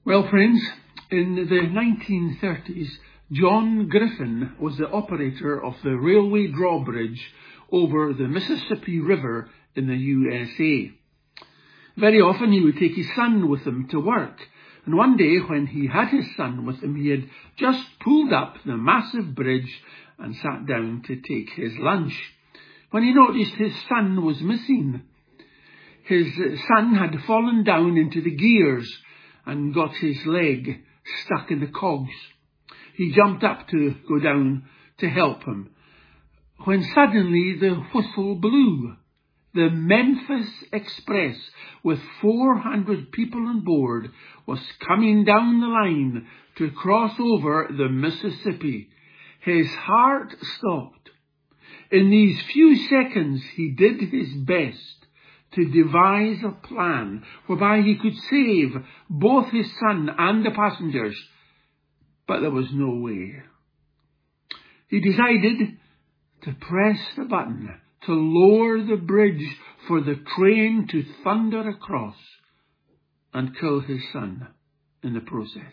Well, friends, in the 1930s, John Griffin was the operator of the railway drawbridge over the Mississippi River in the USA. Very often he would take his son with him to work, and one day when he had his son with him, he had just pulled up the massive bridge and sat down to take his lunch, when he noticed his son was missing. His son had fallen down into the gears and got his leg stuck in the cogs. He jumped up to go down to help him, when suddenly the whistle blew. The Memphis Express, with 400 people on board, was coming down the line to cross over the Mississippi. His heart stopped. In these few seconds he did his best to devise a plan whereby he could save both his son and the passengers, but there was no way. He decided to press the button to lower the bridge for the train to thunder across and kill his son in the process.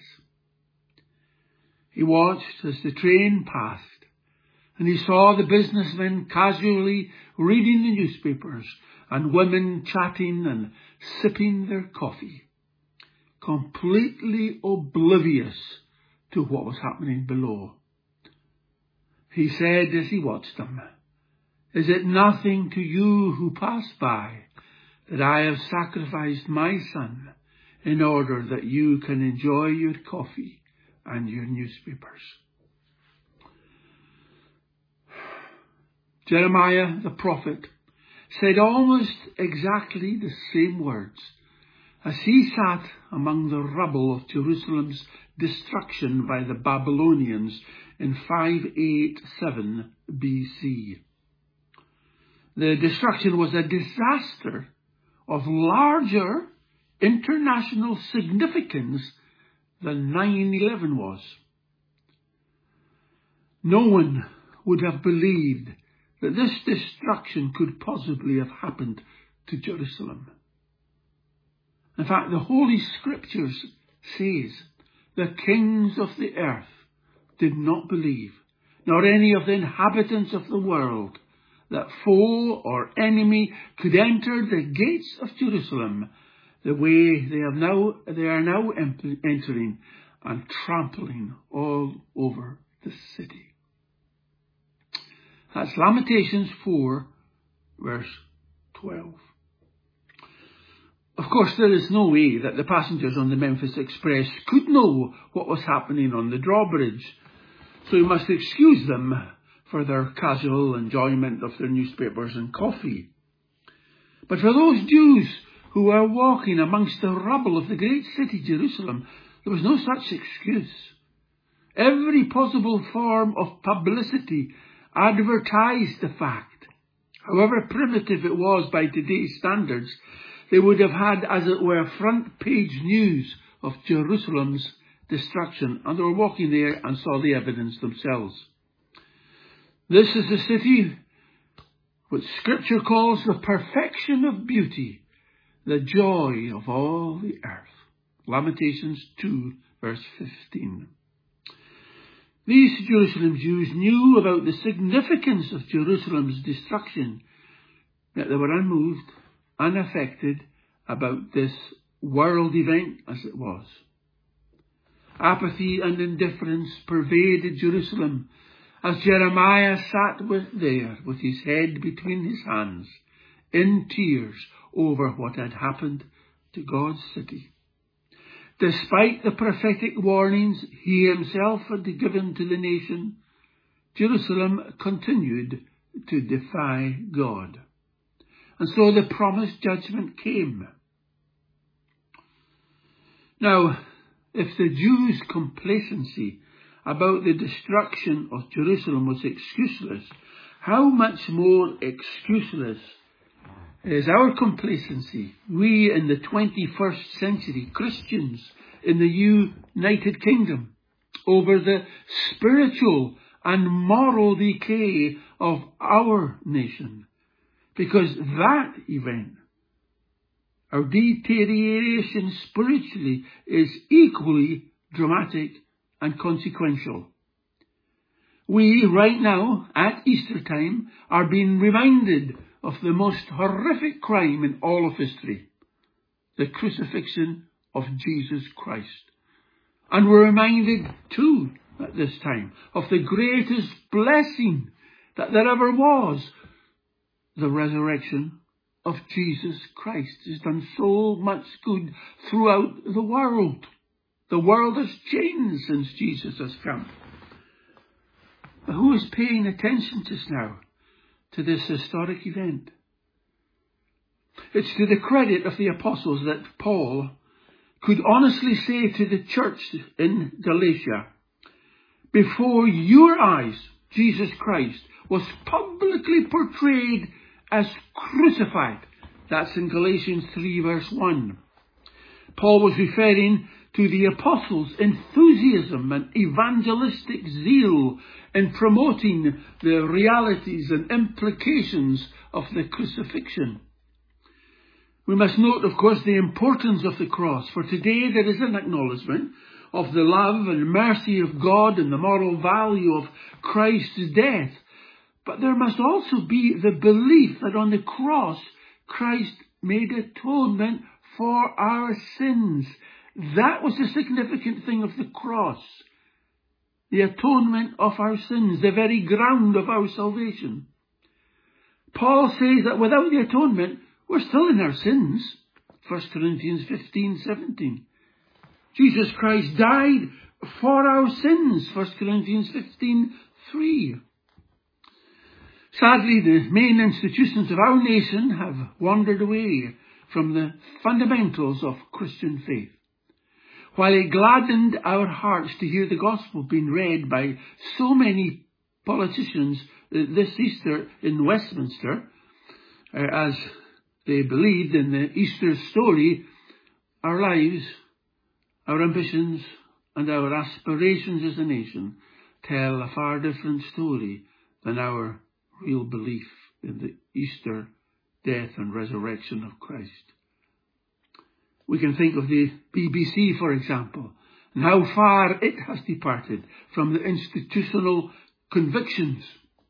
He watched as the train passed, and he saw the businessmen casually reading the newspapers and women chatting and sipping their coffee, completely oblivious to what was happening below. He said as he watched them, "Is it nothing to you who pass by that I have sacrificed my son in order that you can enjoy your coffee and your newspapers?" Jeremiah the prophet said almost exactly the same words as he sat among the rubble of Jerusalem's destruction by the Babylonians in 587 BC. The destruction was a disaster of larger international significance than 9/11 was. No one would have believed that this destruction could possibly have happened to Jerusalem. In fact, the Holy Scriptures says the kings of the earth did not believe, nor any of the inhabitants of the world, that foe or enemy could enter the gates of Jerusalem the way they are now entering and trampling all over the city. That's Lamentations 4, verse 12. Of course, there is no way that the passengers on the Memphis Express could know what was happening on the drawbridge, so we must excuse them for their casual enjoyment of their newspapers and coffee. But for those Jews who were walking amongst the rubble of the great city Jerusalem, there was no such excuse. Every possible form of publicity advertised the fact. However primitive it was by today's standards, they would have had, as it were, front page news of Jerusalem's destruction, and they were walking there and saw the evidence themselves. This is the city which Scripture calls the perfection of beauty, the joy of all the earth. Lamentations 2, verse 15. These Jerusalem Jews knew about the significance of Jerusalem's destruction, yet they were unmoved, unaffected about this world event as it was. Apathy and indifference pervaded Jerusalem as Jeremiah sat there with his head between his hands, in tears over what had happened to God's city. Despite the prophetic warnings he himself had given to the nation, Jerusalem continued to defy God. And so the promised judgment came. Now, if the Jews' complacency about the destruction of Jerusalem was excuseless, how much more excuseless is our complacency, we in the 21st century Christians in the United Kingdom, over the spiritual and moral decay of our nation, because that event our deterioration spiritually is equally dramatic and consequential. We, right now, at Easter time, are being reminded of the most horrific crime in all of history, the crucifixion of Jesus Christ. And we're reminded, too, at this time, of the greatest blessing that there ever was, the resurrection of Jesus Christ. Has done so much good throughout the world. The world has changed since Jesus has come. But who is paying attention just now to this historic event? It's to the credit of the apostles that Paul could honestly say to the church in Galatia, before your eyes, Jesus Christ was publicly portrayed as crucified. That's in Galatians 3 verse 1. Paul was referring to the apostles' enthusiasm and evangelistic zeal in promoting the realities and implications of the crucifixion. We must note, of course, the importance of the cross, for today there is an acknowledgement of the love and mercy of God and the moral value of Christ's death. But there must also be the belief that on the cross, Christ made atonement for our sins. That was the significant thing of the cross. The atonement of our sins, the very ground of our salvation. Paul says that without the atonement, we're still in our sins. 1 Corinthians 15:17. Jesus Christ died for our sins. 1 Corinthians 15:3. Sadly, the main institutions of our nation have wandered away from the fundamentals of Christian faith. While it gladdened our hearts to hear the gospel being read by so many politicians this Easter in Westminster, as they believed in the Easter story, our lives, our ambitions, and our aspirations as a nation tell a far different story than our real belief in the Easter death and resurrection of Christ. We can think of the BBC, for example, and how far it has departed from the institutional convictions.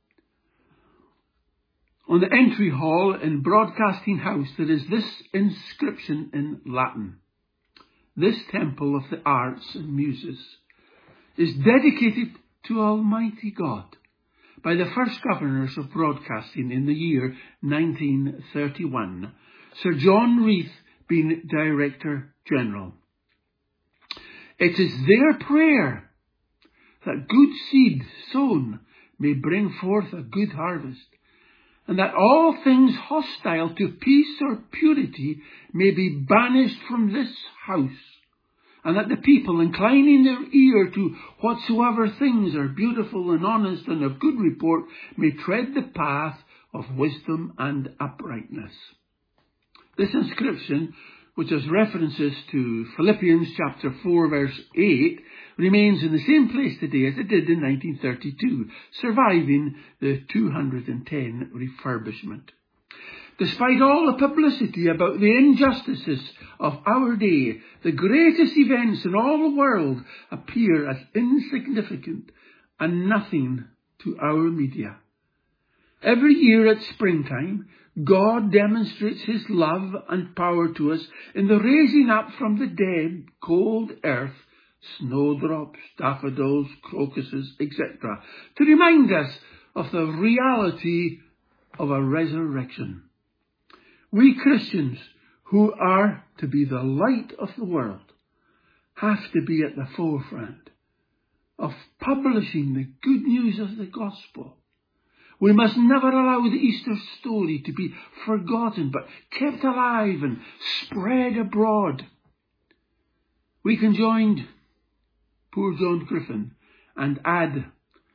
On the entry hall in Broadcasting House there is this inscription in Latin. This temple of the arts and muses is dedicated to Almighty God by the first governors of broadcasting in the year 1931, Sir John Reith being Director General. It is their prayer that good seed sown may bring forth a good harvest, and that all things hostile to peace or purity may be banished from this house, and that the people, inclining their ear to whatsoever things are beautiful and honest and of good report, may tread the path of wisdom and uprightness. This inscription, which has references to Philippians chapter 4 verse 8, remains in the same place today as it did in 1932, surviving the 210 refurbishment. Despite all the publicity about the injustices of our day, the greatest events in all the world appear as insignificant and nothing to our media. Every year at springtime, God demonstrates his love and power to us in the raising up from the dead cold earth, snowdrops, daffodils, crocuses, etc., to remind us of the reality of a resurrection. We Christians, who are to be the light of the world, have to be at the forefront of publishing the good news of the gospel. We must never allow the Easter story to be forgotten, but kept alive and spread abroad. We can join poor John Griffin and add,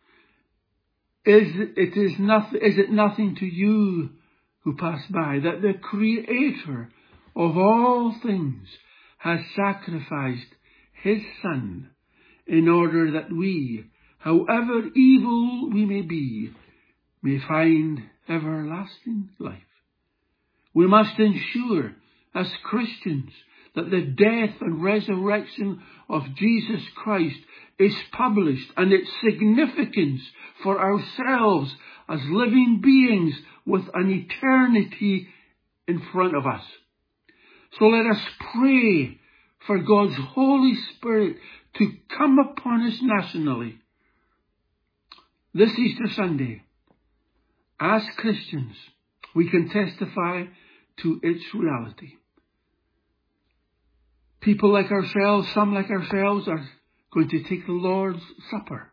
Is it nothing to you who pass by that the Creator of all things has sacrificed his Son in order that we, however evil we may be, may find everlasting life? We must ensure as Christians that the death and resurrection of Jesus Christ is published, and its significance for ourselves as living beings with an eternity in front of us. So let us pray for God's Holy Spirit to come upon us nationally this Easter Sunday. As Christians, we can testify to its reality. People like ourselves, some like ourselves, are going to take the Lord's Supper.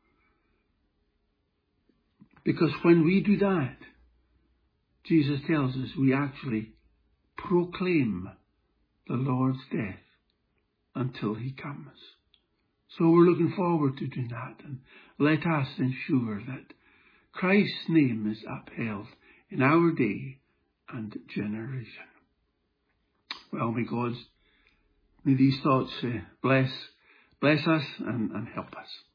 Because when we do that, Jesus tells us we actually proclaim the Lord's death until he comes. So we're looking forward to doing that, and let us ensure that Christ's name is upheld in our day and generation. Well, may these thoughts bless us and help us.